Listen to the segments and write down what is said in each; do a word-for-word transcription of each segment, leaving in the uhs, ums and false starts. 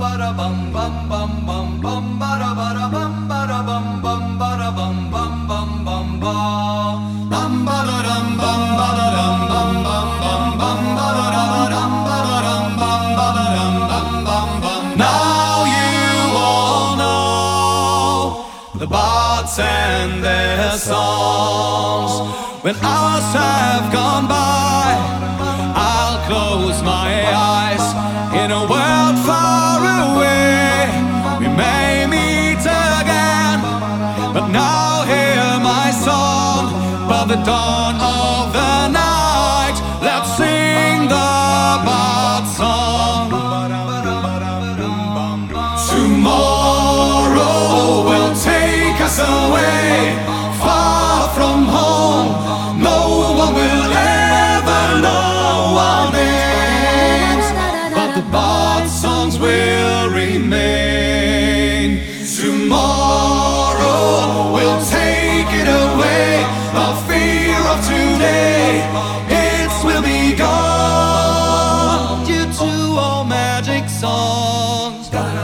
bada bum bum bum bum bum bada bada bum bada bum bum bada bum bum bum bum bum bum bada dum bum bada dum bum bum bum bum bada dum bada dum bum bada dum bum bum bum. Now you all know the bards and their songs. When hours have gone by, I'll close my eyes. In a world far away, we may meet again. But now hear my song by the dawn of the night. Let's sing the bard song. Tomorrow will take us away, far from home. No one will ever know our names, but the bard songs will remain. Tomorrow will take it away, the fear of today, it will be gone due to all magic songs.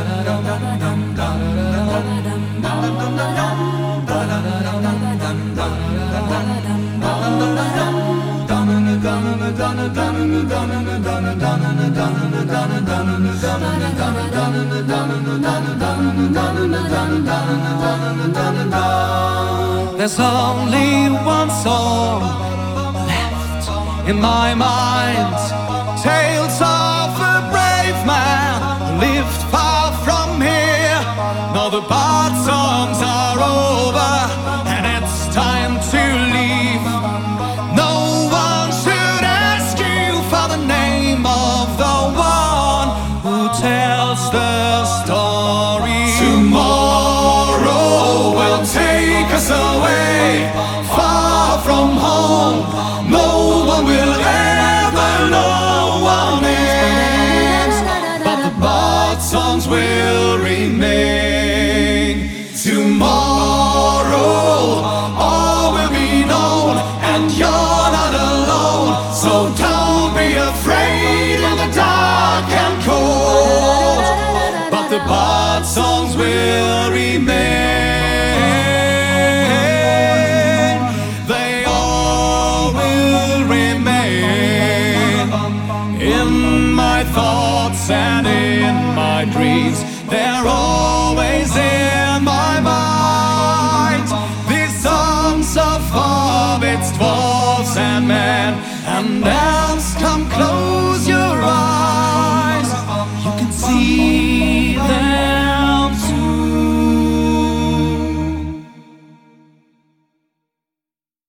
There's only one song left in my mind, tales of a brave man who lived far from here. Now the bard songs are over and it's time to leave. No one should ask you for the name of the one who tells the story. Tomorrow will take us away, far from home. No one will ever know our names, but the bard songs will remain. Tomorrow all will be known, and you're not alone. So don't be afraid in the dark and cold, but the bard songs will remain. They all will remain in my thoughts and in my dreams. They're always in my mind. These songs of hobbits, dwarves and men and elves, come close your eyes. You can see